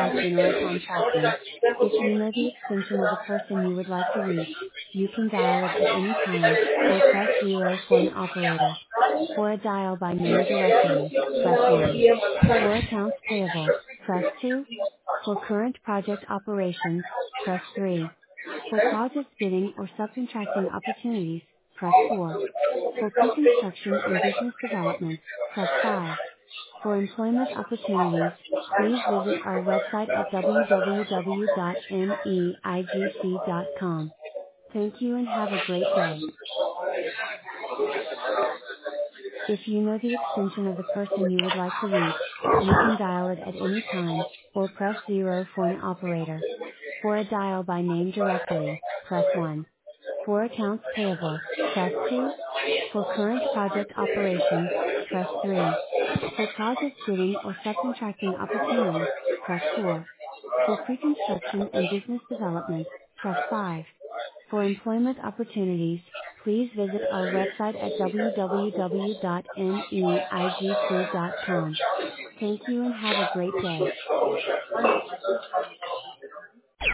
provide general contracting. If you know the extension of the person you would like to reach, you can dial it at any time, or press 0 for an operator. For a dial by name directory, press 1. For accounts payable, press 2. For current project operations, press 3. For project bidding or subcontracting opportunities, press 4. For pre-construction and business development, press 5. For employment opportunities, please visit our website at www.neigc.com. Thank you and have a great day. If you know the extension of the person you would like to reach, you can dial it at any time, or press 0 for an operator. For a dial by name directory, press 1. For accounts payable, press 2. For current project operations, press 3. For project bidding or subcontracting opportunities, press 4. For pre-construction and business development, press 5. For employment opportunities, please visit our website at www.neigc.com. Thank you and have a great day.